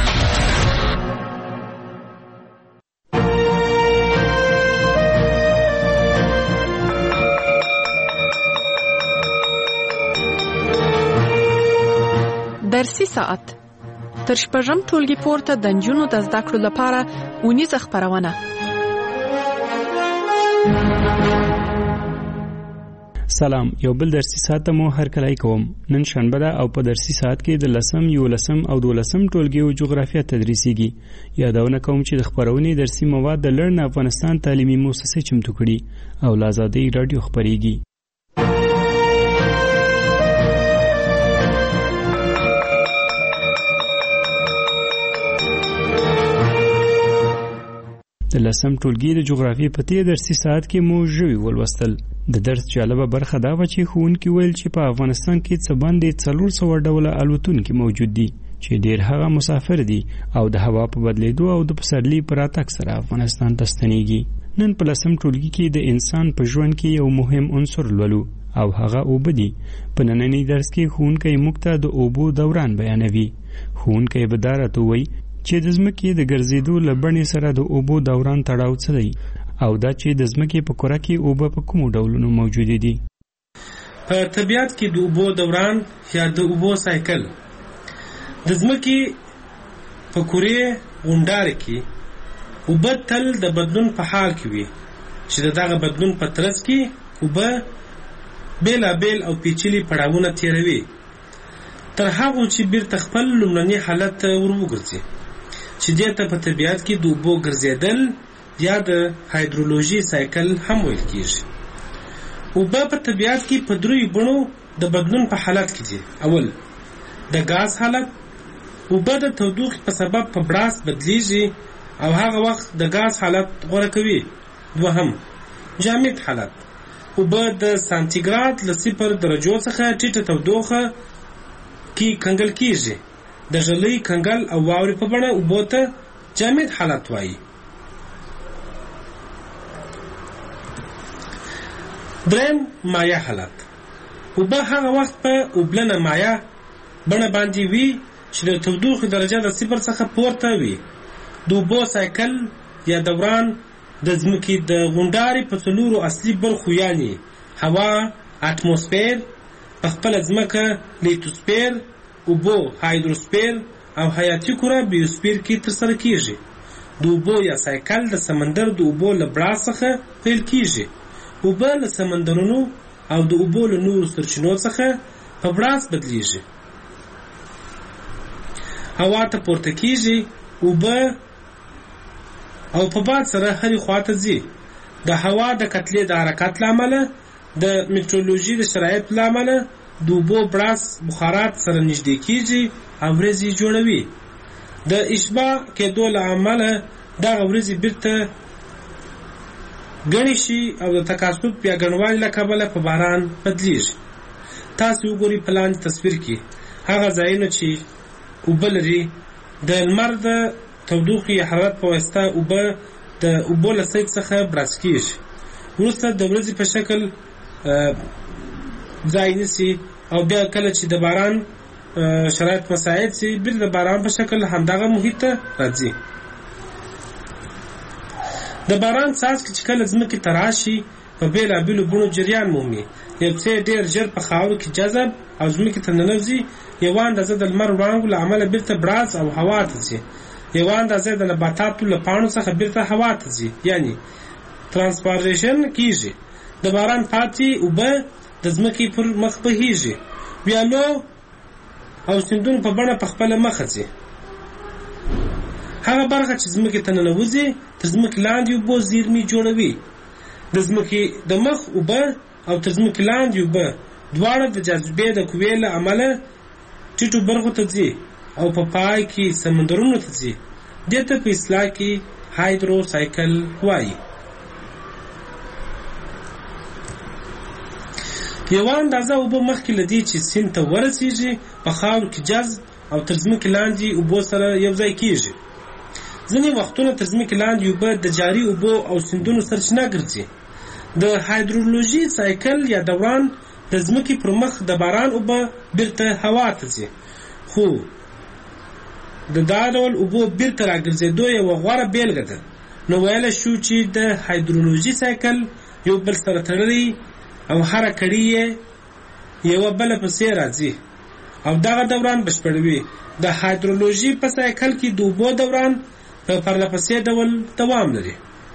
درسي ساعت تر شپږم ټولګي پورته د نجونو د زده کړو لپاره اونیزه خپرونه. سلام، یو بل درسي ساعت مو هرکلی کوم. نن شنبه ده او په درسي ساعت کې د لسم، یولسم او دولسم ټولګیو جغرافیه تدریسیږي. یادونه کوم چې د خپرونې درسي مواد د لرن افغانستان تعلیمي مؤسسې چمتو کړي او له آزادۍ رادیو خپرېږي. د لسم ټولګي د جغرافیې په تیر درسي ساعت کې مو ژوي ولوستل. د درس جالبه برخه دا و چې ښوونکي ویل چې په افغانستان کې څه باندې څلور سوه ډوله الوتونکي موجود دي چې ډیر هغه مسافر دي او د هوا په بدلیدو او د پسرلي په راتګ سره افغانستان ته ستنېږي. نن په لسم ټولګي کې د انسان په ژوند کې یو مهم عنصر لولو او هغه اوبه دي. په ننني درس کې ښوونکی موږ ته د اوبو دوران بیانوي. ښوونکی به دا راته وایي چې د ځمکې د ګرځېدو له بڼې سره د اوبو دوران تړاو څه دی او دا چې د ځمکې په کره کې اوبه په کومو ډولونو موجودې دي. په طبیعت کې د اوبو دوران یا د اوبو سایکل د ځمکې په کورې غونډاره کې اوبه تل د بدلون په حال کې وي چې د دغه بدلون په ترڅ کې اوبه بېلابېل او پیچلي پړاوونه تېروي تر هغو چې بیرته خپل لومړني حالت ته ور وګرځي چې دې ته په طبیعت کې د اوبو ګرځېدل یا د هایدرولوژي سایکل هم ویل کېږي. اوبه په طبیعت کې په دریو بڼو د بدلون په حالت کې دي. اول د غاز حالت، اوبه د تودوخې په سبب په براس بدلیږي او هغه وخت د غاز حالت غوره کوي. دوهم جامد حالت، اوبه د سانتیګراد له صفر درجو څخه ټیټه تودوخه کې کنګل کېږي. د ژلۍ، کنګل او واورې په بڼه اوبو ته جامد حالت وایي. دریم مایع حالت، اوبه هغه وخت په اوبلنه مایع بڼه باندې وي چې د تودوخې درجه د صفر څخه پورته وي. د اوبو سایکل یا دوران د ځمکې د غونډارې په څلورو اصلي برخو یعنې هوا، اتموسفیر، په خپله ځمکه لیتوسفیر، اوبو هایدروسفیر او حیاتي کره بیوسفیر کې ترسره کېږي. د اوبو یا سایکل د سمندر د اوبو له براس څخه پیل کېږي. اوبه له سمندرونو او د اوبو له نورو سرچینو څخه په براس بدلیږي، هوا ته پورته کېږي. اوبه او په باد سره هرې خواته ځي. د هوا د کتلې د حرکت له امله، د میټرولوژي د شرایطو له امله د اوبو براس بخارات سره نږدې کېږي او ورېځې جوړوي. د اشباع کېدو له امله دغه ورېځې بیرته ګڼې شي او د تکاثف یا ګڼوالي له کبله په باران بدلیږي. تاسو وګورئ په لاندې تصویر کې هغه ځایونه چې اوبه لري. د لمر د تودوخې یا حرارت په واسطه اوبه د اوبو له سیند څخه براس کېږي، وروسته د ورځې په شکل ځای نیسي او بیا کله چې د باران شرایط مساعد سي بیرته د باران په شکل همدغه محیط ته راځي. د باران څاڅکي چې کله ځمکې ته راشي په بېلابېلو بڼو جریان مومي. یو څه ډېر ژر په خاورو کې جذب او ځمکې ته ننوځي. یوه اندازه د لمر وړانګو له امله بیرته براس او هوا ته ځي. یوه اندازه د نباتاتو له پاڼو څخه بیرته هوا ته ځي، یعنی ترانسپارېشن کېږي. د باران پاتې اوبه د ځمکې پر مخ بهیږي، ویالو او سیندونو په بڼه په خپله مخه ځي. هغه برخه چې ځمکې ته ننوځي تر ځمکې لاندې اوبو زیرمې جوړوي. د ځمکې د مخ اوبه او تر ځمکې لاندې اوبه دواړه د جاذبې د قوې له امله ټیټو برخو ته ځي او په پای کې سمندرونو ته ځي. دې ته په اصطلاح کې هایدرو سایکل وایي. یوه اندازه اوبه مخکې له دې چې سیند ته ورسیږي په خاورو کې جذب او تر ځمکې لاندې اوبو سره یو ځای کیږي. ځینې وختونه تر ځمکې لاندې اوبه د جاري اوبو او سیندونو سرچینه ګرځي. د هایدرولوژي سایکل یا دوران د ځمکې پر مخ د باران اوبه بیرته هوا ته ځي، خو د دا ډول اوبو بیرته راګرځېدو یوه غوره بیلګه ده. نو ویلی شو چې د هایدرولوژي سایکل یو بل سره تړلی او هره کړي یې یوه بله پسې راځي او دغه دوران بشپړوي. د هایدرولوژي په سایکل کې د اوبو دوران په پرله پسې ډول دوام لري.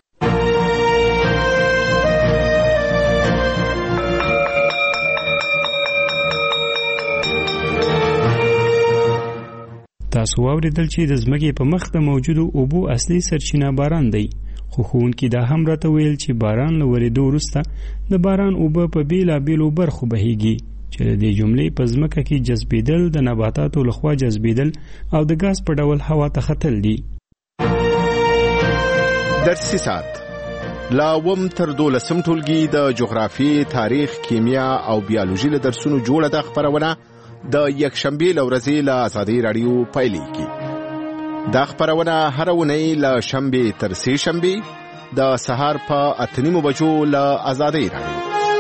تاسو واوریدل چې د ځمکې په مخ د موجودو اوبو اصلي سرچینه باران دی، خو ښوونکي دا هم راته ویل چې باران له ورېدو وروسته د باران اوبه په بېلابېلو برخو بهیږي چې د دې جملې په ځمکه کې جذبېدل، د نباتاتو لخوا جذبېدل او د ګاز په ډول هوا ته ختل دي. درسي ساعت لا اووم تر دولسم ټولګي د جغرافیې، تاریخ، کیمیا او بیالوژي له درسونو جوړه ده خپرونه د یکشنبې له ورځې له ازادۍ راډیو پیلېږي. دا خپرونه هره اونۍ له شنبې تر سې شنبې د سهار په اته نیمو بجو له ازادۍ راډیو.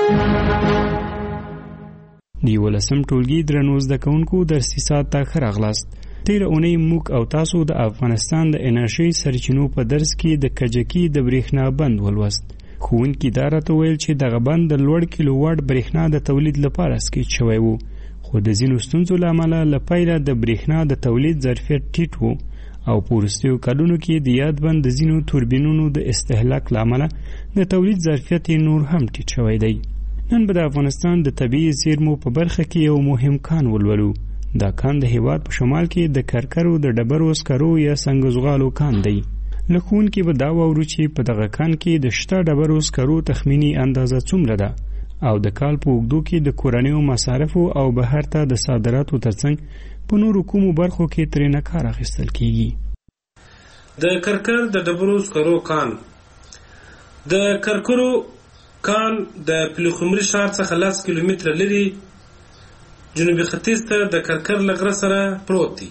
د یولسم ټولګي درنو زده کوونکو درسي ساعت ته ښه راغلاست. تېره اونۍ موږ او تاسو د افغانستان د انرژۍ سرچینو په درس کې د کجکي د برېښنا بند ولوست. ښوونکي دا راته ویل چې دغه بند د لوړ کیلو واټ برېښنا د تولید لپاره سکیچ شوی و، خو د ځینو ستونزو له امله له پیله د برېښنا د تولید ظرفیت ټیټ و او په وروستیو کلونو کې د یاد بند د ځینو توربینونو د استهلاک له امله د تولید ظرفیت نور هم ټیټ شوی دی. نن به د افغانستان د طبیعي زیرمو په برخه کې یو مهم کان ولولو. دا کان د هیواد په شمال کې د کرکرو د ډبرو سکرو یا سنگزغالو کان دی. له ښوونکي به دا واورو چې په دغه کان کې د شته ډبرو سکرو تخمینی اندازه څومره ده او د کال په اوږدو کې د کورنیو مصارفو او بهر ته د صادراتو ترڅنګ په نورو کومو برخو کې ترېنه کار اخیستل کیږي. د کرکر د ډبرو سکرو کان د کرکرو کان د پلخمري ښار څخه لس کیلومتره لرې جنوبي ختیځ ته د کرکر له غره سره پروت دی.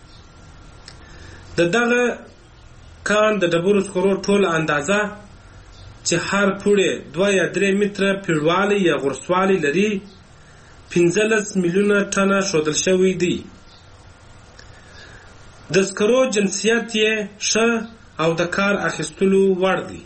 د دغه کان د ډبرو سکرو ټوله اندازه چې هر پوړی دوه یا درې متره پیړوالی یا غرسوالی لري پنځلس میلیونه ټنه ښودل شوی دی. د سکرو جنسیت یې ښه او د کار اخیستلو وړ دی.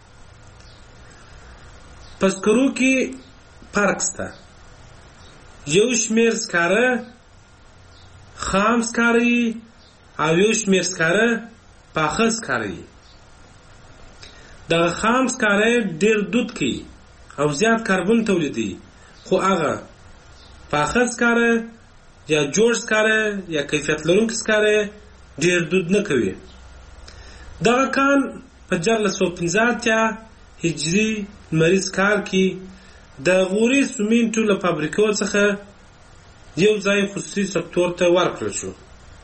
په سکرو کې فرق شته. یو شمېر سکاره خام سکاره یي او یو شمېر سکاره پاخه سکاره یي. دغه خام سکاره ډېر دود کوي او زیات کاربن تولیدوي، خو هغه پاخه سکاره یا جوړ سکاره یا کیفیت لرونکي سکاره ډېر دود نه کوي. دغه کان په جرلس سوه پنځه اتیا هجري لمریز کال کې د غوري سمنټو له فابریکو څخه یو ځای خصوصي سکتور ته ورکړل شو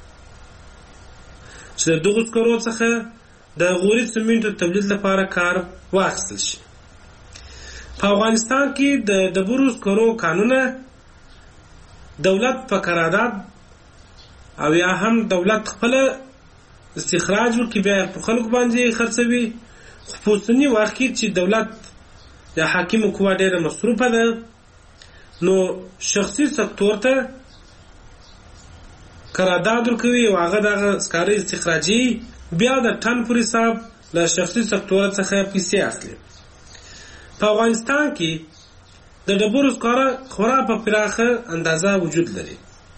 چې د دغو سکرو څخه د غوري سمنټو تولید لپاره کار واخیستل شي. په افغانستان کې د ډبرو سکرو کانونه دولت په قرارداد او یا هم دولت خپل استخراج وکړي بیا په خلکو باندې خرڅوي، خو په اوسني وخت کې چې دولت د حاکمو قوه ډېره مصروفه ده نو شخصي سکتور ته قرارداد ورکوي او هغه دغه سکاره استخراجي بیا د ټن پر حساب له شخصي سکتور څخه پیسې اخلي. په افغانستان کې د ډبرو سکاره خورا په پراخه اندازه وجود لري.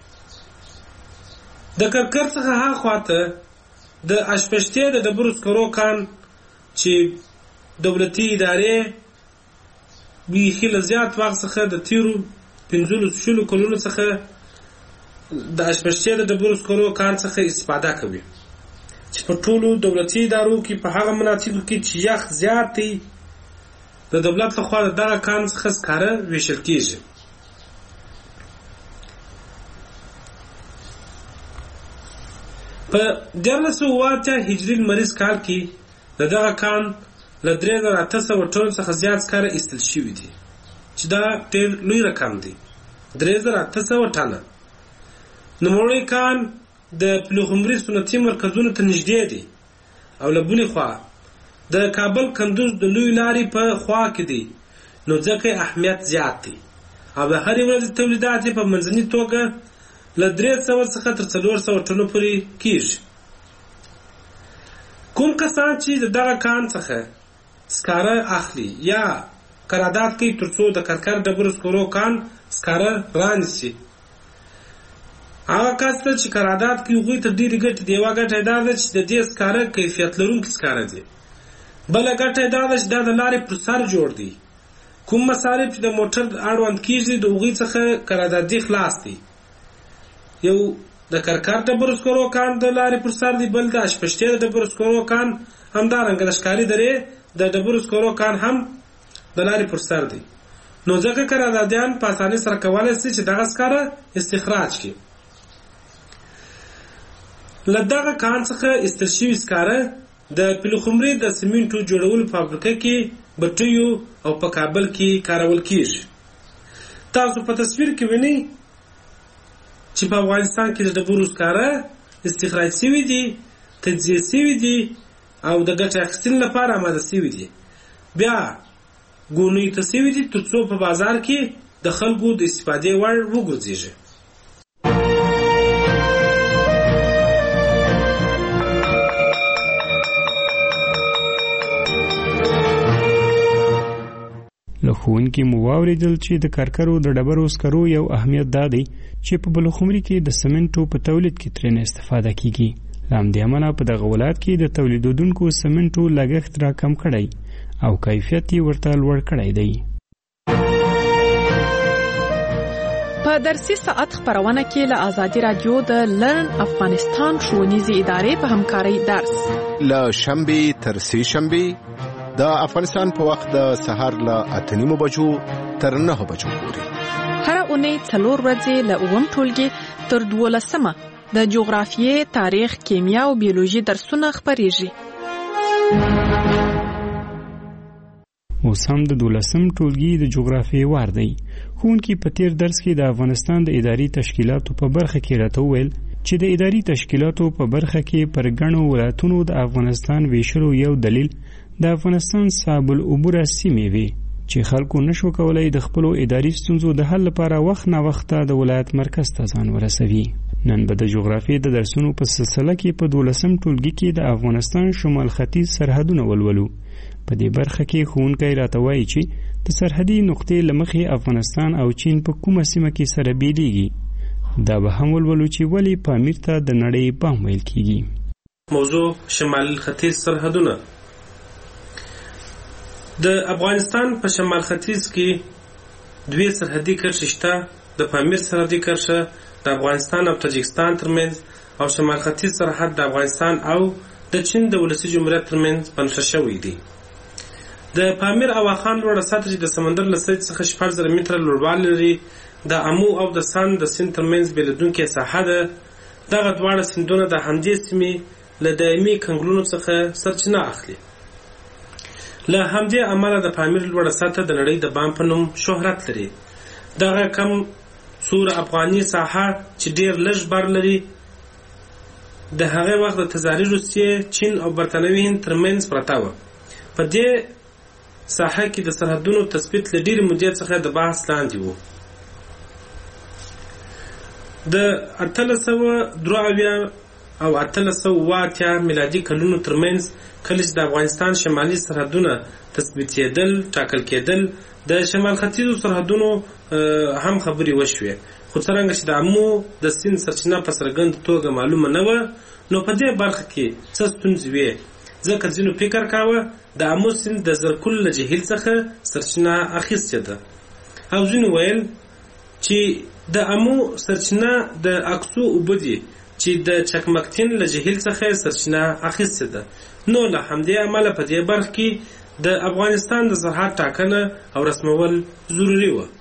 د کرکر څخه هاخوا ته د اشپشتې د ډبرو سکرو کان چې دولتي ادارې بیخي له زیات وخت څخه د تیرو پنځلسو شلو کلونو څخه د اشپشتې د ډبرو سکرو کان څخه استفاده کوي چې په ټولو دولتي ادارو کې په هغه مناطقو کې چې یخ زیات دی د دولت لخوا د دغه کان څخه سکاره ویشل کېږي. په دیارلس سوه اوه اتیا هجري لمریز کال کې د دغه کان له درې زره اته سوه ټنو څخه زیات سکاره ایستل شوي دي چې دا ډېر لوی رقم دی، درې زره اته سوه ټنه. نوموړی کان د پلخمري سنتي مرکزونو ته نږدې دی او له بلې خوا د کابل کندوز د لوی لارې په خوا کې دی، نو ځکه اهمیت زیات دی او د هرې ورځې تولیدات په منځني توګه له درې سوه څخه تر څلور سوه ټنو پورې کېږي. کوم کسان چې د دغه کان څخه سکاره اخلي یا قرارداد کوي ترڅو د کرکر ډبرو سکرو کان سکاره رانیسي، هغه کس ته چې قرارداد کوي هغوی ته ډېرې ګټې دي. یوه ګټه یې دا ده چې د دې سکاره کیفیت لرونکي سکاره دي، بله ګټه یې دا ده چې دا د لارې پر سر جوړ دی. کوم مصارف چې د موټر اړوند کېږي د هغوی څخه قراردادي خلاص دي. یو د کرکر ډبرو سکرو کان د لارې پر سر دی، بل د اشپشتې د ډبرو سکرو کان، همدارنګه د ښکاري درې د ډبرو سکرو کان هم د لارې پر سر دی. نو ځکه قراردادیان په اسانۍ سره کولی شي چې دغه سکاره استخراج کړي. له دغه کان څخه ایستل شوي سکاره د پلخمري د سیمنټو جوړولو فابریکه کې بټیو او په کابل کې کارول کېږي. تاسو په تصویر کې وینئ چې په افغانستان کې د ډبرو سکاره استخراج شوي دي، تجزیه شوي دي او د ګټې اخیستنې لپاره آماده شوي دي، بیا ګونیو ته شوي دي تر څو په بازار کې د خلکو د استفادې وړ وګرځېږي. له ښوونکي مو واورېدل چې د کرکرو د ډبرو سکرو یو اهمیت دا دی چې په بلخمري کې د سمنټو په تولید کې ترېنه استفاده کیږي. له همدې امله په دغه ولایت کې د تولیدونکو سمنټو لګښت راکم کړی او کیفیت یې ورته لوړ کړی دی. په درسي ساعت خبرونه کې له ازادي رادیو د لرن افغانستان ښوونیزې ادارې په همکارۍ درس له شنبې تر سې شنبې د افغانستان په وخت د سهار له اته نیمو بجو تر نهه بجو پورې، هر اونۍ څلور ورځې له اووم ټولګي تر دولسمه د جغرافیې، تاریخ، کیمیا او بیولوژي درسونه خپریږي. اوس هم د دولسم ټولګي د جغرافیې وار دی. ښوونکي په تیر درس کې د افغانستان د اداري تشکیلاتو په برخه کې راته وویل چې د اداري تشکیلاتو په برخه کې پر ګڼو ولایتونو د افغانستان ویشلو یو دلیل د افغانستان صعب العبوره سیمې وي چې خلکو نشو کولای د خپلو اداري ستونزو د حل لپاره وخت نه وخته د ولایت مرکز ته ځان ورسوي. نن به د جغرافیې د درسونو په سلسله کې په دولسم ټولګي کې د افغانستان شمال ختیځ سرحدونه ولولو. په دې برخه کې ښوونکی راته وایي چې د سرحدي نقطې له مخې افغانستان او چین په کومه سیمه کې سره بیلیږي. دا به هم ولولو چې ولې پامیر ته د نړۍ بام ویل کیږي. موضوع شمال ختیځ سرحدونه. د افغانستان په شمال ختیځ کې دوی سرحدي کرښې شته، د پامیر سرحدي کرښه د افغانستان او تاجکستان ترمنځ او شمال ختیځ سرحد د افغانستان او د چین د ولسي جمهوریت ترمنځ بنسټ شوی دی. د پامیر او واخان لوړه سطح د سمندر له سطحې څخه شپږ زره متره لوړوالی لري. د امو او د سند د سیند ترمنځ بېلېدونکې ساحه ده. دغه دواړه سیندونه د همدې سیمې له دایمي کنګلونو څخه سرچینه اخلي. له همدې امله د پامیر لوړه سطح د نړۍ د بام په نوم شهرت لري. دغه کم سوره افغاني ساحه چې ډېر لږ بر لري د هغه وخت د تزاري روسیې، چین او برتانوي هند ترمنځ پرته وه. په دې ساحه کې د سرحدونو تثبیت له ډېرې مودې څخه د بحث لاندې و. د اتلس سوه درې اویا او اتلس سوه اوه اتیا میلادي کلونو ترمنځ کله چې د افغانستان شمالي سرحدونه تثبیتېدل ټاکل کېدل، د شمال ختیځو سرحدونو هم خبرې وشوې، خو څرنګه چې د امو د سیند سرچینه په څرګنده توګه معلومه نه وه، نو په دې برخه کې څه ستونزې وې. ځکه ځینو فکر کاوه د امو سیند د زرکل له جهیل څخه سرچینه اخیستې ده، او ځینو ویل چې د امو سرچینه د اکسو اوبه دي چې د چکمکتین له جهیل څخه سرچینه اخیستې ده. نو له همدې امله په دې برخه کې د افغانستان د سرحد ټاکنه او رسمول ضروري وه.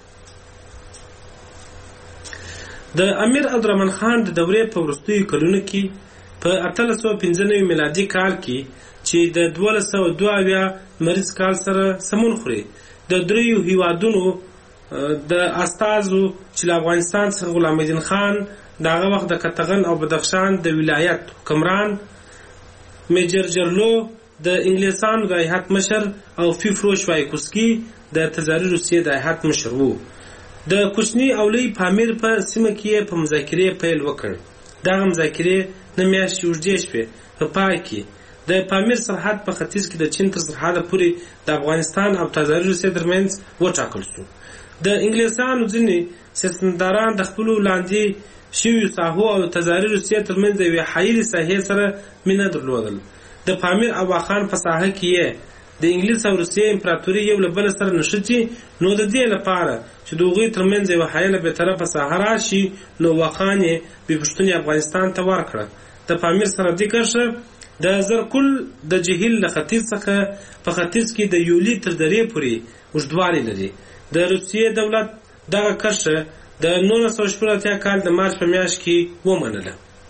د امیر عبدالرحمن خان د دورې په وروستیو کلونو کې په اتلس سوه پنځه نوي میلادي کال کې چې د دولس سوه دوه اویا لمریز کال سره سمون خوري د دریو هیوادونو د استازو چې له افغانستان څخه غلام الدین خان دغه وخت د کتغن او بدخشان د ولایت حکمران، میجر جرلو د انګلیسانو د هیئت مشر او فیفروش وایکوسکي د تزاري روسیې د هیئت مشر وو. د کوچني او لوی پامیر په سیمه کې په مذاکرې پیل وکړ. دغه مذاکرې نه میاشتې اوږدې شوې. په پای کې د پامیر سرحد په ختیځ کې د چین تر سرحده پورې د افغانستان او تزاري روسیې ترمنځ وټاکل شو. د انګلیسانو ځینې سیاستمداران د خپلو لاندې شویو ساحو او تزاري روسیې ترمنځ د یوې حایلې ساحې سره مینه درلودل. د پامیر او واخان په ساحه کې د انګلیس او روسیې امپراتوري یو له بل سره نښتي، نو د دې لپاره چې د هغوی ترمنځ یوه حایله بېطرفه ساحه راشي، نو واخان یې بې پوښتنې افغانستان ته ورکړه. د پامیر سره دې کرښه د زرکل د جهیل له ختیځ څخه په ختیځ کې د یولي تر درې پورې اوږدوالی لري. د روسیې دولت دغه کرښه د نولس سوه شپږ اتیا کال د مارچ په میاشت کې ومنله.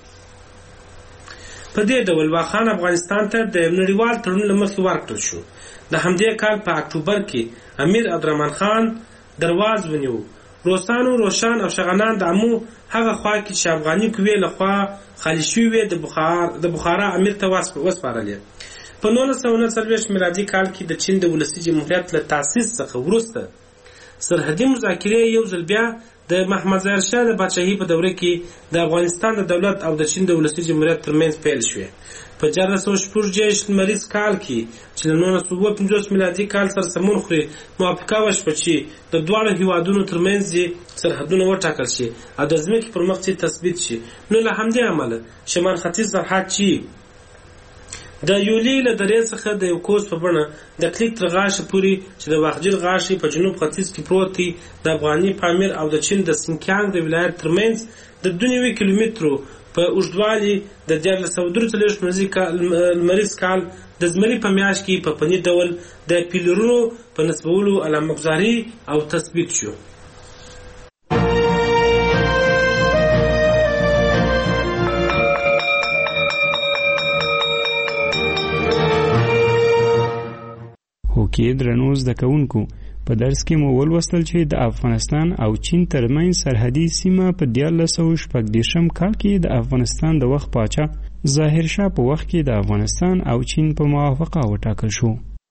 په دې ډول واخان افغانستان ته د نړیوال تړون له مخې ورکړل شو. د همدې کال په اکتوبر کې امیر عبدالرحمن خان درواز ونیو. روسانو، روشان او شغنان د امو هغه خوا کې چې افغاني قوې لخوا خالي شوې وې د بخار د بخارا امیر ته وسپارلې. په نولس سوه نهه څلوېښت میلادي کال کې د چین د ولسي جمهوریت له تاسیس څخه وروسته سرحدي مذاکرې یو ځل بیا د محمد ظاهر شاه د پاچاهۍ په دوره کې د افغانستان د دولت او د چین د ولسي جمهوریت ترمنځ پیل شوې. په چهارلس سوه شپږ دېرش لمریز کال کې چې له نولس سوه اووه پنځوس میلادي کال سره سمون خوري، موافقه وشوه چې د دواړو هیوادونو ترمنځ سرحدونه وټاکل شي او د ځمکې پر مخ تثبیت شي. نو له همدې امله شمال ختیځ سرحد چې د یولي له درې څخه د یو کوس په بڼه د کلیک تر غاښه پورې چې د واخجل غاښې په جنوب ختیځ کې پروت دی، د افغاني پامیر او د چین د سینکیانګ د ولایت ترمنځ د دوه نوي کیلومترو په اوږدوالي د دیارلس سوه درې څلوېښت لمریز کال د زمري په میاشت کې په فني ډول د پیلرونو په نصبولو علامه‌ګذاري او تثبیت شو. هوکې درنو زده کوونکو، په درس کې مو ولوستل چې د افغانستان او چین ترمنځ سرحدي سیمه په دیارلس سوه شپږ دېرشم کال کې د افغانستان د وخت پاچا ظاهر شاه په وخت کې د افغانستان او چین په موافقه وټاکل شو.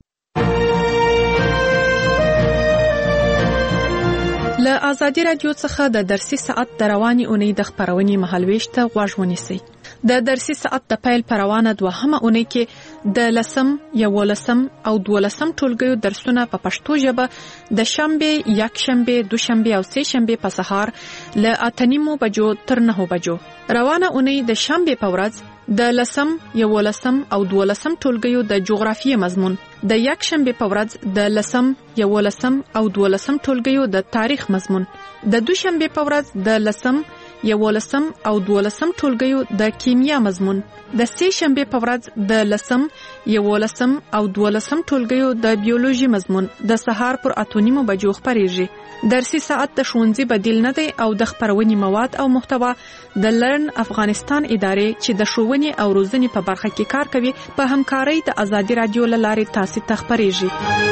له آزادي رادیو څخه د درسي ساعت د روانې اونۍ د خپرونې مهالویش ته غوږ ونیسئ. د درسي ساعت د پیل پر روانه دوهمه اونۍ کې د لسم، یولسم او دولسم ټولګیو درسونه په پښتو ژبه د شنبه، یکشنبه، دوشنبه او سه شنبه په سهار له اته نیمو بجو تر نهو بجو. روانه اونۍ د شنبه په ورځ د لسم، یولسم او دولسم ټولګیو د جغرافیې مضمون، د یکشنبه په ورځ د لسم، یولسم او دولسم ټولګیو د تاریخ مضمون، د دوشنبه په ورځ د لسم، یولسم او دولسم ټولګیو د کیمیا مضمون، د سه شنبه په ورځ د لسم، یولسم او دولسم ټولګیو د بیولوژي مضمون د سهار پر اته نیمو بجو خپریږي. درسي ساعت د ښوونځي بدیل نه دی او د خپرونې مواد او محتوا د لرن افغانستان ادارې چې د ښوونې او روزنې په برخه کې کار کوي په همکارۍ د آزادي رادیو له لارې تاسو ته خپریږي.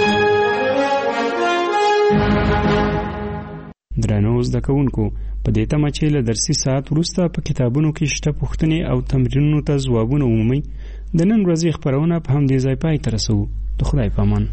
درنو زده کوونکو، په دې تمه چې له درسي ساعت وروسته په کتابونو کې شته پوښتنې او تمرینونو ته ځوابونه ومومئ، د نن ورځې خپرونه په همدې ځای پای ته رسوو. د خدای په امان.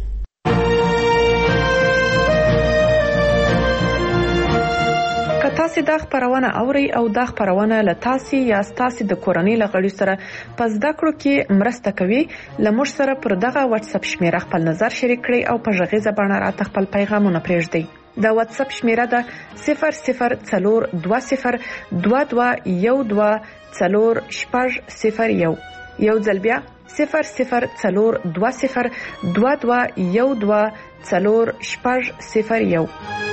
که تاسو دا خپرونه اورئ او دا خپرونه له تاسو یا تاسو د کورنۍ له غړي سره په زده کړو کې مرسته کوي، له موږ سره پر دغه واتس اپ شمیره خپل نظر شریک کړئ او په غږیزه بڼه راته خپل پیغامونه پرېږدئ. د واتس اپ شمیره ده صفر صفر څلور دوه صفر دوه دوه یو دوه څلور شپږ صفر یو. یو ځل بیا صفر صفر څلور دوه صفر دوه دوه یو دوه څلور شپږ صفر یو.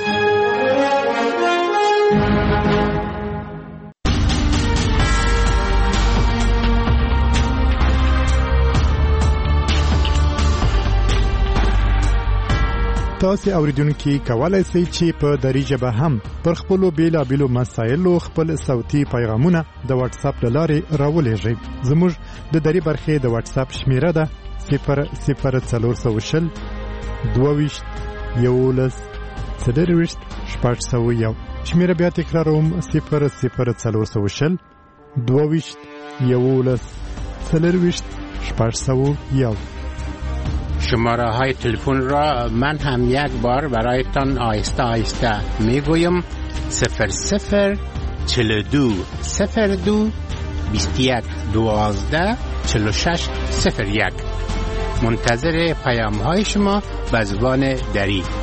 تاسو اوریدونکو کولای شئ چې په دری ژبه هم پر خپل بیلابېلو مسایلو خپل صوتي پیغامونه د واتس اپ لارې راولېږئ. زموږ د دری برخې د واتس اپ شمیره ده صفر صفر څلور سوه شل دوه ویشت یولس څلرویشت شپږ سوه یو. شمیره بیا تکراروم: صفر صفر څلور سوه شل دوهویشت یولس څلرویشت شپږ سوه یو. شماره های تلفن را من هم یک بار برایتان آهسته آهسته می گویم: صفر صفر چهل و دو صفر دو بیست و یک دوازده چهل و شش صفر یک. منتظر پیام های شما به زبان دری.